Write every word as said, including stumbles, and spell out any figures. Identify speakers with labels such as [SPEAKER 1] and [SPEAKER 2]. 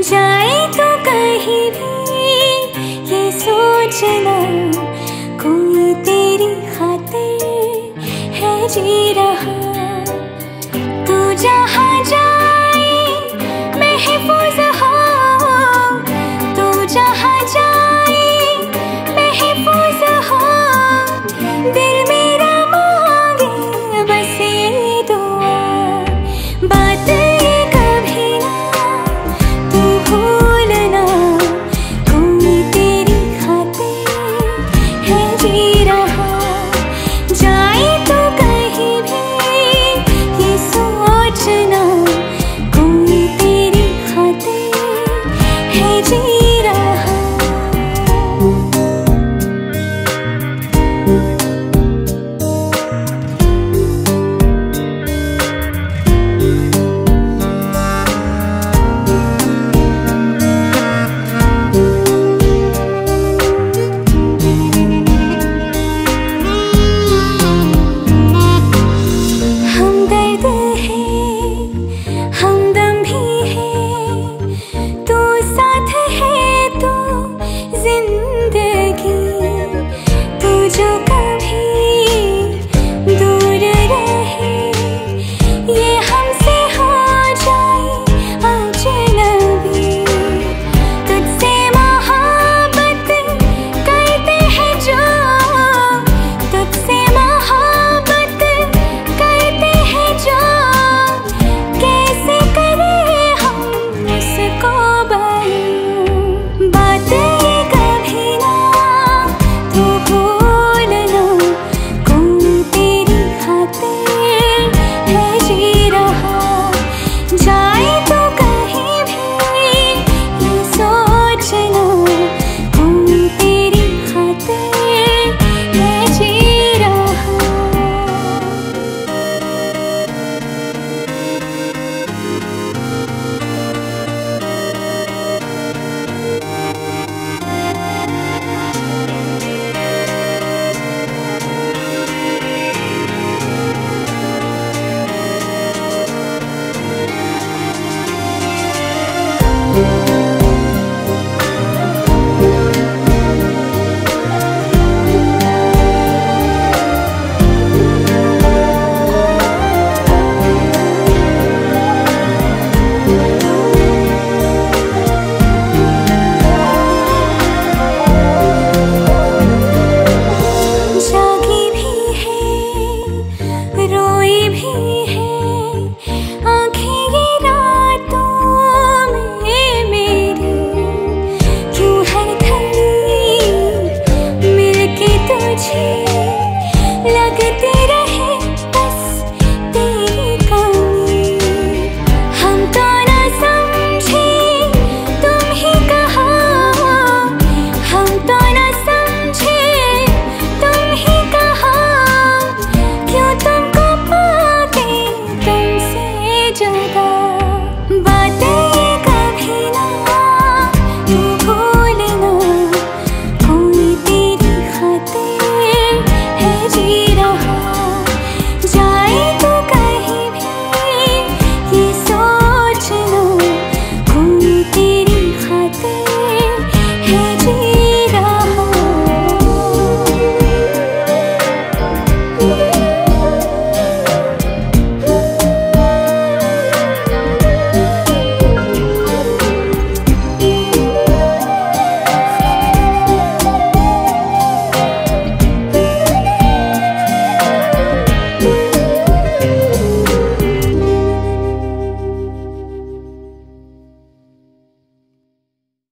[SPEAKER 1] जाए तो कहीं भी ये सोचना, कोई तेरी खातिर है जी रहा। तू जहाँ जाए महफूज हो, तू जहाँ जाए महफूज हो। दिल मेरा मांगे बस ये दुआ, बात ये कभी ना तू भूलना, कोई तेरी खातिर है जी रहा। जाए तो कहीं भी ये सोचना, कोई तेरी खातिर है जी रहा। लगती रहे बस तेरी कमी, हम तो ना समझे तुम ही कहा, हम तो ना समझे तुम ही कहा। क्यों तुमको पाके तुमसे जुदा